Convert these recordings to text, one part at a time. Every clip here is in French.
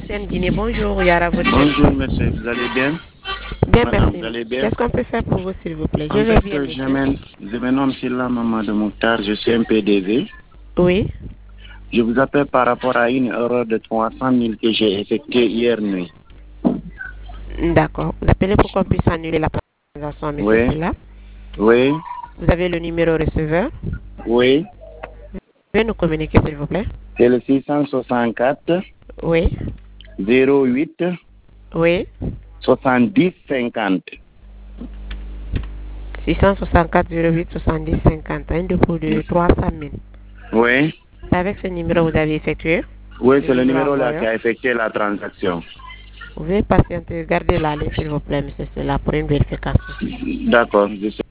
MTN Guinée, bonjour, Yara, votre Bonjour monsieur, vous allez bien? Bien, Madame, merci. vous allez bien? Qu'est-ce qu'on peut faire pour vous, s'il vous plaît? En fait, je me nomme Silla Maman de Mokhtar, je suis un PDV. Oui. Je vous appelle par rapport à une erreur de 300 000 que j'ai effectuée hier nuit. D'accord. Vous appelez pour qu'on puisse annuler la transaction, monsieur Oui. Silla. Oui. Vous avez le numéro receveur? Oui. Vous pouvez nous communiquer, s'il vous plaît? C'est le 664 Oui. 08 Oui. 70 50. 664 08 70 50. Un dépôt de 300 000. Oui. C'est avec ce numéro que vous avez effectué? Oui, c'est le numéro là qui a effectué la transaction. Vous pouvez patienter, gardez la ligne, s'il vous plaît, monsieur Silla, pour une vérification. D'accord, je sais.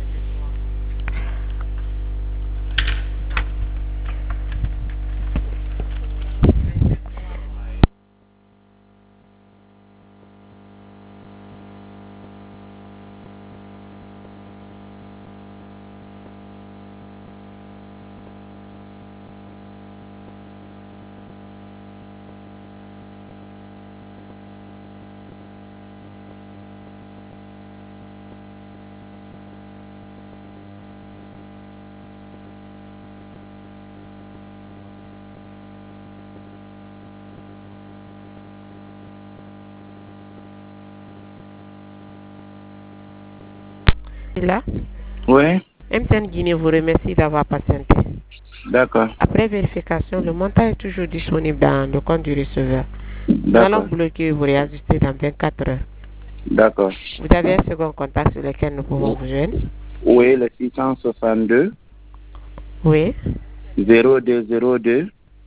Là? Oui. MTN Guinée vous remercie d'avoir patienté. D'accord. Après vérification, le montant est toujours disponible dans le compte du receveur. Nous allons bloquer et vous réajuster dans 24 heures. D'accord. Vous avez un second contact sur lequel nous pouvons vous joindre? Oui, le 662. Oui. 0202.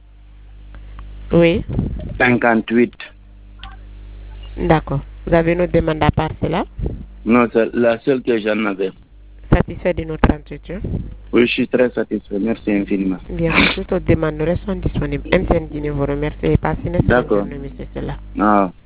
Oui. 58. D'accord. Vous avez une autre demande à part cela? Non, c'est la seule que j'en avais. Satisfait de notre entretien? Oui, je suis très satisfait. Merci infiniment. Bien, pour toute autre demande, nous restons disponibles. MTN Guinée vous remercie et passez une excellente journée, monsieur Silla. Ah.